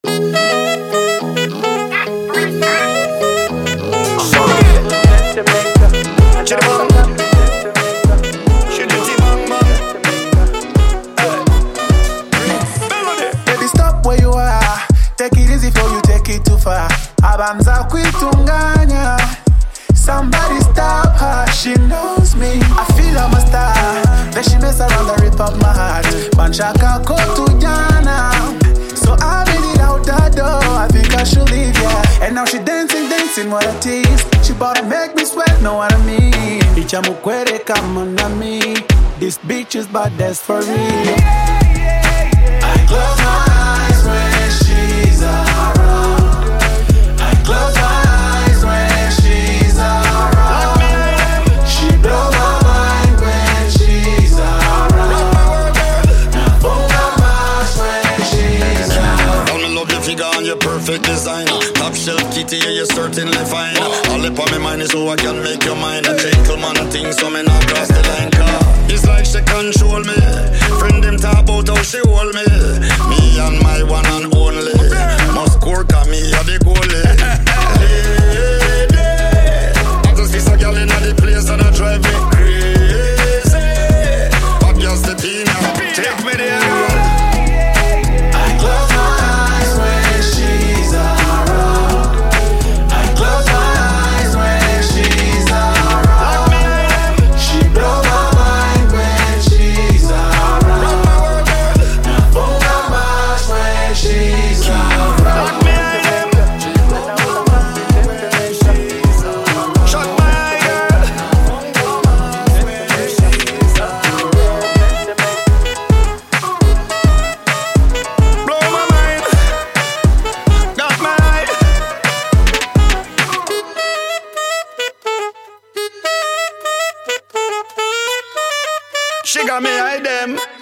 Baby, stop where you are. Take it easy before you take it too far. Abanza kuitunganya. Somebody stop her, she knows me. I feel I'm a star. Then she mess around and rip up my heart. Banshaka go to Jana. So I made it out the door. I think I should leave, yeah. And now she dancing, what a tease. She bout to make me sweat, know what I mean. Ichamukwere come on me. This bitch is bad, that's for real. I close my eyes when she's around. I close my eyes when she's around. She blow my mind when she's around. Now boom my mouth when she's around. I love your figure and your perfect design. Top shelf kitty, yeah, you're certainly fine. All up on my mind is so I can make your mind a gentleman thing, so me not cross the line. It's like she control me. Friend them talk about how she hold me. Me and my one and only. Must score cause me a the goalie. Lady, I just see a girl in the place and I drive me crazy. But just the pin now, take me there. I close my eyes when she's around. I close my eyes when she's around. She blow my mind when she's around. Now boom my mouth when she's around. Shut my eye, girl. Blow my mind. Got my eye. She got me eye them.